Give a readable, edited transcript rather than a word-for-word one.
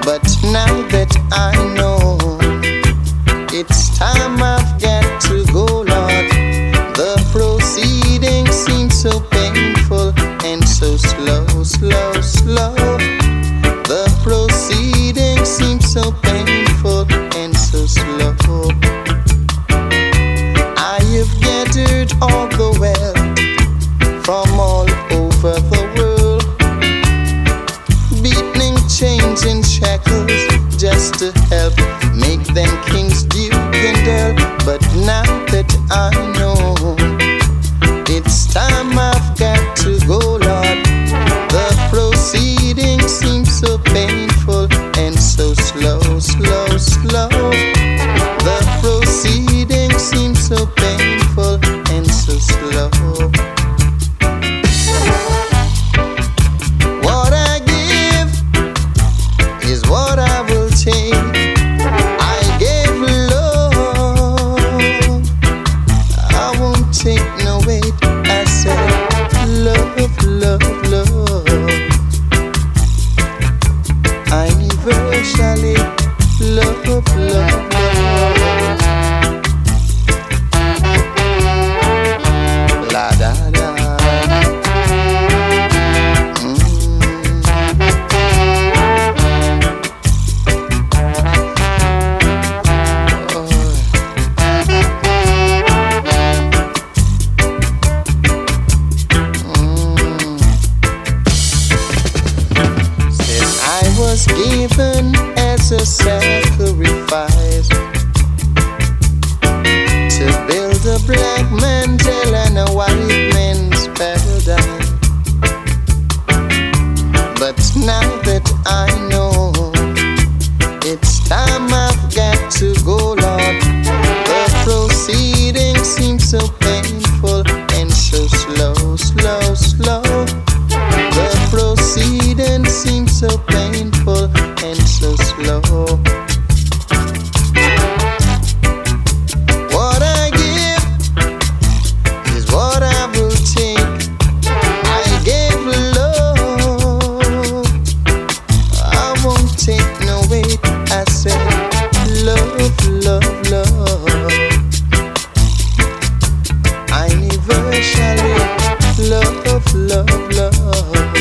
But now that I know it's time, I've got to go, Lord. The proceedings seem so painful and so slow, slow, slow. The proceedings seem so painful and so slow. I have gathered all the wealth from all over the world, beating chains and shackles just to help make them kings, duke and earl. But now that I know it's time, I've got to go, Lord. The proceedings seem so painful and so slow, slow, slow. The proceedings seem so painful and so slow. What I give is what I will take. I gave love, I won't take no wait. I said love, love, love. Universally love, love, love. La da da. Was given as a sacrifice to build a black man's hell and a white man's paradise. But now that I know it's time, I've got to go, Lord. The proceedings seem so painful and so slow, slow, slow. The proceedings seem so painful and so slow. What I give is what I will take. I gave love, I won't take no wait. I said love, love, love. Universally love, love, love.